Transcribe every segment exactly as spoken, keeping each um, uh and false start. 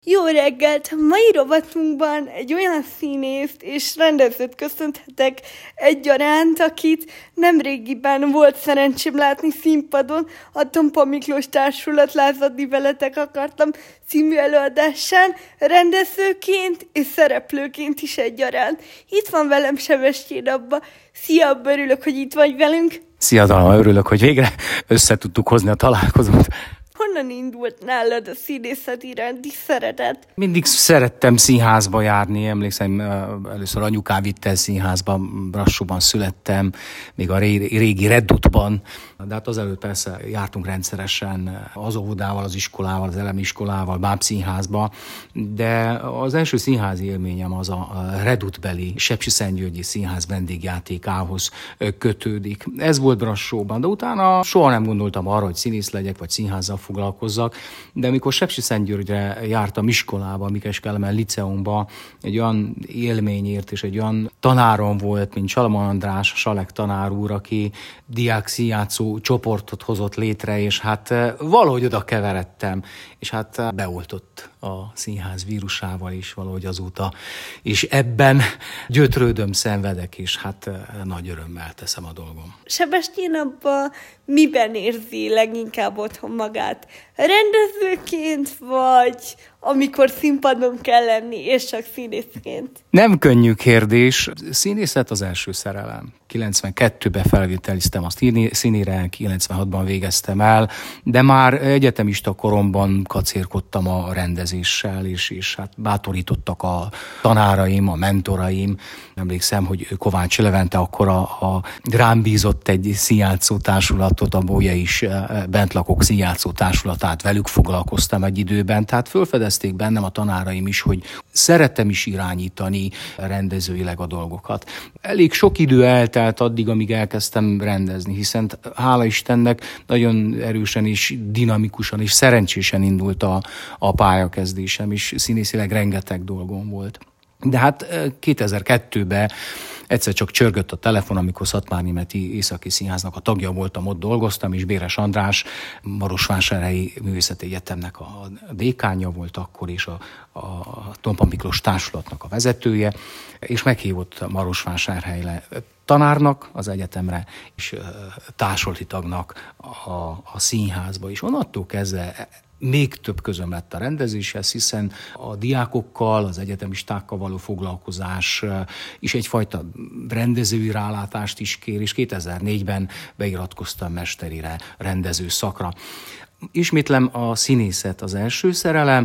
Jó reggelt! Mai rovatunkban egy olyan színészt és rendezőt köszönhetek egyaránt, akit nemrégiben volt szerencsém látni színpadon, a Tompa Miklós Társulat Lázadni veletek akartam című előadásán, rendezőként és szereplőként is egyaránt. Itt van velem Sebestyén Abba. Szia, örülök, hogy itt vagy velünk. Szia, Dalma, örülök, hogy végre össze tudtuk hozni a találkozót. Honnan indult nálad a színészet iránti szeretet? Mindig szerettem színházba járni, emlékszem, először anyukám vitt el színházba, Brassóban születtem, még a régi Reddutban, de hát azelőtt persze jártunk rendszeresen az óvodával, az iskolával, az elemi iskolával, bábszínházba, de az első színházi élményem az a Reddutbeli Sepsiszentgyörgyi Színház vendégjátékához kötődik. Ez volt Brassóban, de utána soha nem gondoltam arra, hogy színész legyek, vagy színházzal foglalkozzak, de amikor Sepsiszentgyörgyre jártam iskolába, Mikes Kálmán liceumba, egy olyan élményért és egy olyan tanárom volt, mint Salamon András, Salek tanár úr, aki diák színjátszó csoportot hozott létre, és hát valahogy oda keveredtem, és hát beoltott a színház vírusával is valahogy azóta, és ebben gyötrődöm, szenvedek, és hát nagy örömmel teszem a dolgom. Sebestyén Abba miben érzi leginkább otthon magát? Rendezőként, vagy amikor színpadon kell lenni, és csak színészként? Nem könnyű kérdés. Színészet az első szerelem. kilencvenkettőben felvételiztem a színire, kilencvenhatban végeztem el, de már egyetemista koromban kacérkodtam a rendezéssel, és, és hát bátorítottak a tanáraim, a mentoraim. Emlékszem, hogy Kovács Levente akkor a, a rám bízott egy színjátszó társulatot, a Bolya is bentlakók színjátszó társulatát, velük foglalkoztam egy időben, tehát fölfedezték bennem a tanáraim is, hogy szeretem is irányítani rendezőileg a dolgokat. Elég sok idő eltelt addig, amíg elkezdtem rendezni, hiszen hála Istennek nagyon erősen és dinamikusan és szerencsésen indult a, a pályakezdésem, és színészileg rengeteg dolgom volt. De hát kétezer-kettőben egyszer csak csörgött a telefon, amikor Szatmárnémeti Északi Színháznak a tagja voltam, ott dolgoztam, és Béres András, Marosvásárhelyi Művészeti Egyetemnek a dékánja volt akkor, és a, a Tompa Miklós Társulatnak a vezetője, és meghívott Marosvásárhelyre tanárnak az egyetemre, és társulati tagnak a, a színházba, és onnantól kezdve még több közöm lett a rendezéshez, hiszen a diákokkal, az egyetemistákkal való foglalkozás is egyfajta rendezői rálátást is kér, és kétezer-négyben beiratkoztam mesterire, rendező szakra. Ismétlem, a színészet az első szerelem,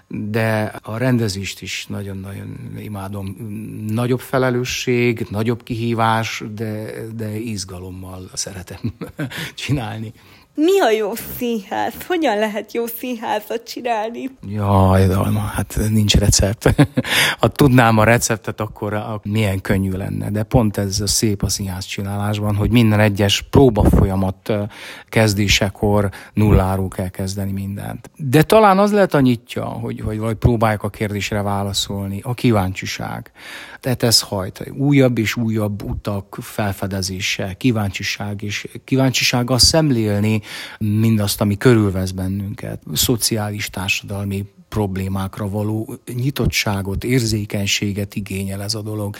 de a rendezést is nagyon-nagyon imádom. Nagyobb felelősség, nagyobb kihívás, de, de izgalommal szeretem csinálni. Mi a jó színház? Hogyan lehet jó színházat csinálni? Jaj, Dalma, hát nincs recept. Ha tudnám a receptet, akkor, akkor milyen könnyű lenne. De pont ez a szép a színház csinálásban, hogy minden egyes próbafolyamat kezdésekor nulláról kell kezdeni mindent. De talán az lehet a nyitja, hogy, hogy vagy próbálják a kérdésre válaszolni, a kíváncsiság. Tehát ez hajt. Újabb és újabb utak felfedezése, kíváncsiság, és kíváncsisággal szemlélni mindazt, ami körülvesz bennünket. Szociális, társadalmi problémákra való nyitottságot, érzékenységet igényel ez a dolog.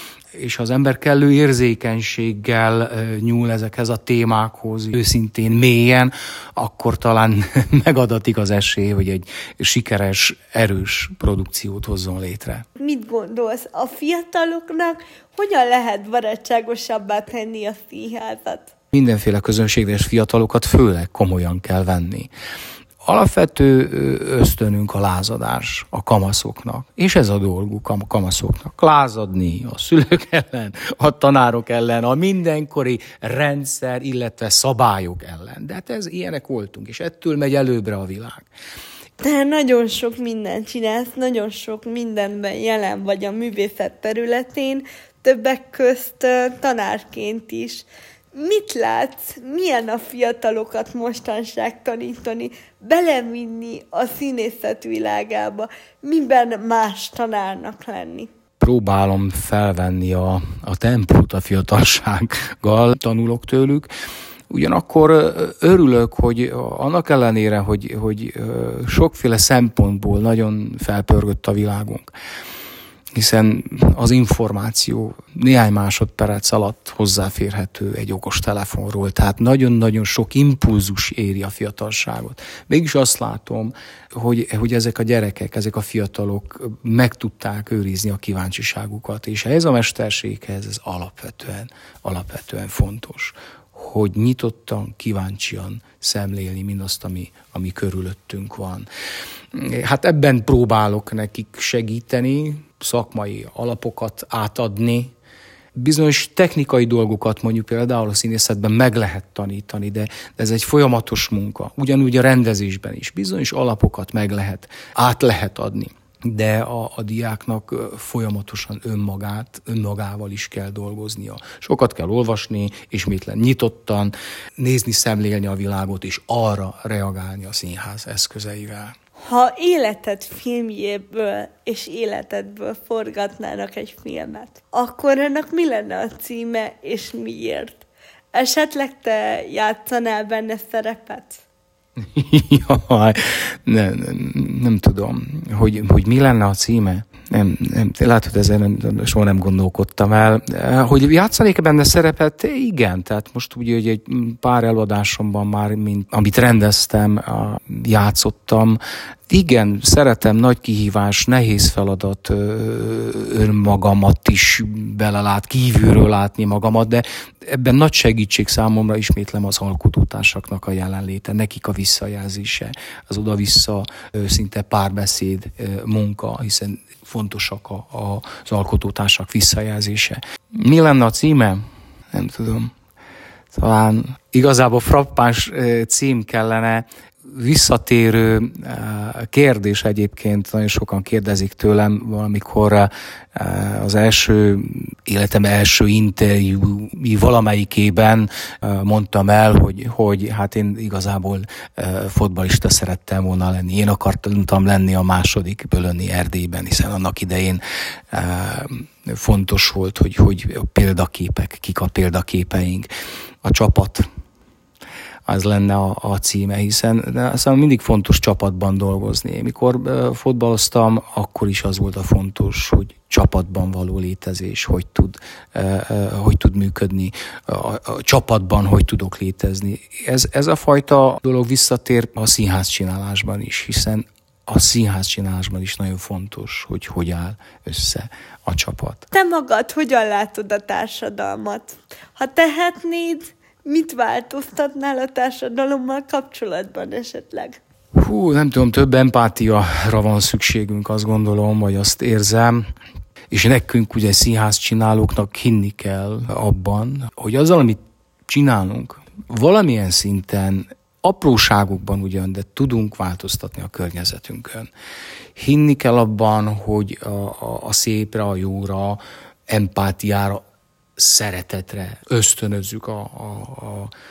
És ha az ember kellő érzékenységgel nyúl ezekhez a témákhoz, őszintén mélyen, akkor talán megadatik az esély, hogy egy sikeres, erős produkciót hozzon létre. Mit gondolsz, a fiataloknak hogyan lehet barátságosabbá tenni a színházat? Mindenféle közönségre és fiatalokat főleg komolyan kell venni. Alapvető ösztönünk a lázadás a kamaszoknak, és ez a dolguk a kamaszoknak. Lázadni a szülők ellen, a tanárok ellen, a mindenkori rendszer, illetve szabályok ellen. De hát ez ilyenek voltunk, és ettől megy előbbre a világ. De nagyon sok mindent csinálsz, nagyon sok mindenben jelen vagy a művészet területén, többek közt tanárként is. Mit látsz, milyen a fiatalokat mostanság tanítani, belevinni a színészet világába, miben más tanárnak lenni? Próbálom felvenni a, a tempót a fiatalsággal, tanulok tőlük. Ugyanakkor örülök, hogy annak ellenére, hogy, hogy sokféle szempontból nagyon felpörgött a világunk, hiszen az információ néhány másodperc alatt hozzáférhető egy okos telefonról, tehát nagyon-nagyon sok impulzus éri a fiatalságot. Mégis azt látom, hogy, hogy ezek a gyerekek, ezek a fiatalok meg tudták őrizni a kíváncsiságukat, és ez a mesterséghez ez alapvetően, alapvetően fontos, hogy nyitottan, kíváncsian szemlélni mindazt, ami, ami körülöttünk van. Hát ebben próbálok nekik segíteni, szakmai alapokat átadni. Bizonyos technikai dolgokat mondjuk például a színészetben meg lehet tanítani, de ez egy folyamatos munka. Ugyanúgy a rendezésben is bizonyos alapokat meg lehet, át lehet adni. De a, a diáknak folyamatosan önmagát, önmagával is kell dolgoznia. Sokat kell olvasni, ismétlen nyitottan, nézni, szemlélni a világot, és arra reagálni a színház eszközeivel. Ha életed filmjéből és életedből forgatnának egy filmet, akkor ennek mi lenne a címe, és miért? Esetleg te játszanál benne szerepet? Jaj, nem, nem, nem tudom, hogy, hogy mi lenne a címe. Nem, nem, látod, ezzel nem, soha nem gondolkodtam el. Hogy játszanék benne szerepet? Igen, tehát most ugye hogy egy pár előadásomban már, mint, amit rendeztem, játszottam. Igen, szeretem, nagy kihívás, nehéz feladat önmagamat is belelát, kívülről látni magamat, de ebben nagy segítség számomra, ismétlem, az alkotótársaknak a jelenléte, nekik a visszajelzése, az oda-vissza szinte párbeszéd munka, hiszen fontosak a, a, az alkotótársak visszajelzése. Mi lenne a címe? Nem tudom. Talán igazából frappáns cím kellene, visszatérő kérdés egyébként, nagyon sokan kérdezik tőlem, valamikor az első, életem első interjúi valamelyikében mondtam el, hogy, hogy hát én igazából fotballista szerettem volna lenni. Én akartam lenni a második Bölöni Erdélyben, hiszen annak idején fontos volt, hogy, hogy a példaképek, kik a példaképeink, a csapat. Az lenne a, a címe, hiszen aztán mindig fontos csapatban dolgozni. Mikor uh, fotballoztam, akkor is az volt a fontos, hogy csapatban való létezés, hogy tud, uh, uh, hogy tud működni, a, a csapatban hogy tudok létezni. Ez, ez a fajta dolog visszatér a színház csinálásban is, hiszen a színház csinálásban is nagyon fontos, hogy hogy áll össze a csapat. Te magad hogyan látod a társadalmat? Ha tehetnéd, mit változtatnál a társadalommal kapcsolatban esetleg? Hú, nem tudom, több empátiára van szükségünk, azt gondolom, vagy azt érzem. És nekünk ugye színház csinálóknak hinni kell abban, hogy azzal, amit csinálunk, valamilyen szinten, apróságokban ugyan, de tudunk változtatni a környezetünkön. Hinni kell abban, hogy a, a, a szépre, a jóra, empátiára, szeretetre ösztönözzük a, a,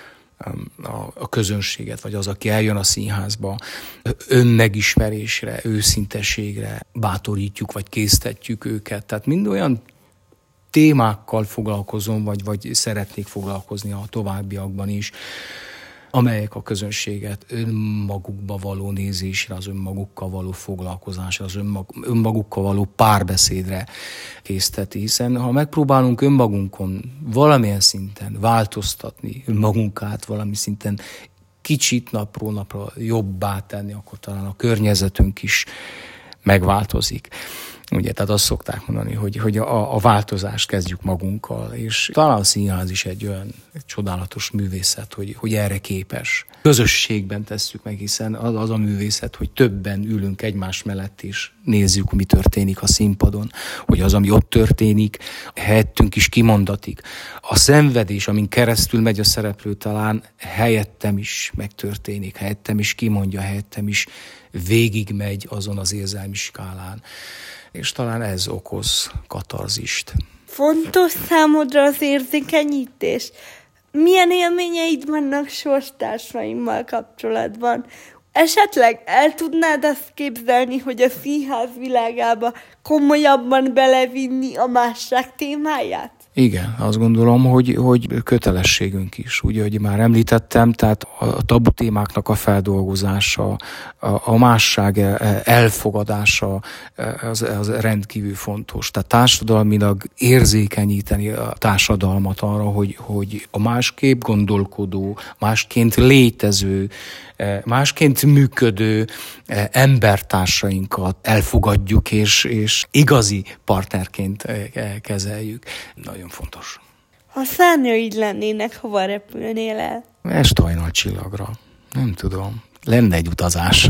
a, a közönséget, vagy az, aki eljön a színházba, önmegismerésre, őszintességre bátorítjuk, vagy késztetjük őket. Tehát mind olyan témákkal foglalkozom, vagy, vagy szeretnék foglalkozni a továbbiakban is, amelyek a közönséget önmagukba való nézésre, az önmagukkal való foglalkozásra, az önmag, önmagukkal való párbeszédre készteti. Hiszen ha megpróbálunk önmagunkon valamilyen szinten változtatni önmagunkát, valami szinten kicsit napról napra jobbá tenni, akkor talán a környezetünk is megváltozik. Ugye, tehát azt szokták mondani, hogy, hogy a, a változást kezdjük magunkkal, és talán a színház is egy olyan egy csodálatos művészet, hogy, hogy erre képes. Közösségben tesszük meg, hiszen az, az a művészet, hogy többen ülünk egymás mellett, és nézzük, mi történik a színpadon, hogy az, ami ott történik, helyettünk is kimondatik. A szenvedés, amin keresztül megy a szereplő, talán helyettem is megtörténik, helyettem is kimondja, helyettem is végigmegy azon az érzelmi skálán. És talán ez okoz katarzist. Fontos számodra az érzékenyítés? Milyen élményeid vannak sorstársaimmal kapcsolatban? Esetleg el tudnád azt képzelni, hogy a színház világába komolyabban belevinni a másság témáját? Igen, azt gondolom, hogy, hogy kötelességünk is. Ugye, hogy már említettem, tehát a tabu témáknak a feldolgozása, a, a másság elfogadása, az, az rendkívül fontos. Tehát társadalmilag érzékenyíteni a társadalmat arra, hogy, hogy a másképp gondolkodó, másként létező, másként működő embertársainkat elfogadjuk, és, és igazi partnerként kezeljük. Nagyon fontos. Ha szárnyaid lennének, hova repülnél el? Esthajnal csillagra. Nem tudom. Lenne egy utazás.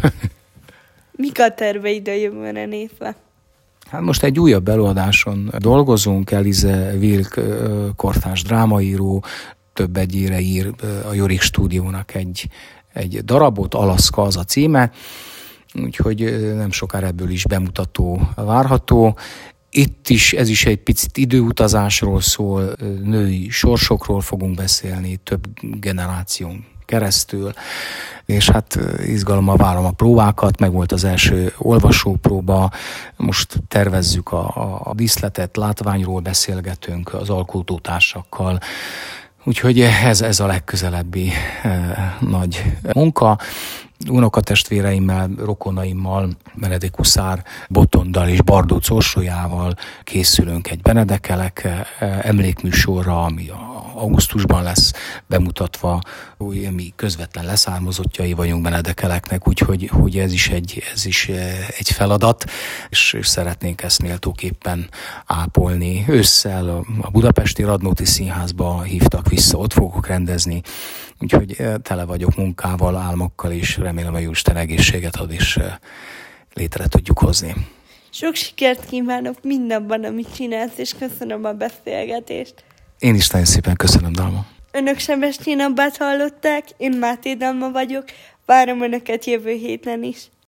Mik a terveid a jövőre nézve? Hát most egy újabb előadáson dolgozunk. Elize Wilk kortárs drámaíró több egyére ír a Jorik Stúdiónak egy, egy darabot, Alaszka az a címe, úgyhogy nem sokára ebből is bemutató várható. Itt is, ez is egy picit időutazásról szól, női sorsokról fogunk beszélni, több generáción keresztül, és hát izgalommal várom a próbákat, meg volt az első olvasópróba, most tervezzük a, a díszletet, látványról beszélgetünk az alkotótársakkal, úgyhogy ez, ez a legközelebbi eh, nagy munka. Unokatestvéreimmel, rokonaimmal, Benedek Huszár Botondal és Bardóc Orsolyával készülünk egy Benedekelek emlékműsorra, ami augusztusban lesz bemutatva. Mi közvetlen leszármazottjai vagyunk Benedekeleknek, úgyhogy hogy ez is egy, ez is egy feladat, és, és szeretnénk ezt méltóképpen ápolni. Ősszel a Budapesti Radnóti Színházba hívtak vissza, ott fogok rendezni, úgyhogy tele vagyok munkával, álmokkal, és remélem, hogy Jóisten egészséget ad, és létre tudjuk hozni. Sok sikert kívánok mindabban, amit csinálsz, és köszönöm a beszélgetést. Én is nagyon szépen köszönöm, Dalma. Önök Sebestyén Abbát hallották, én Máté Dalma vagyok, várom Önöket jövő héten is.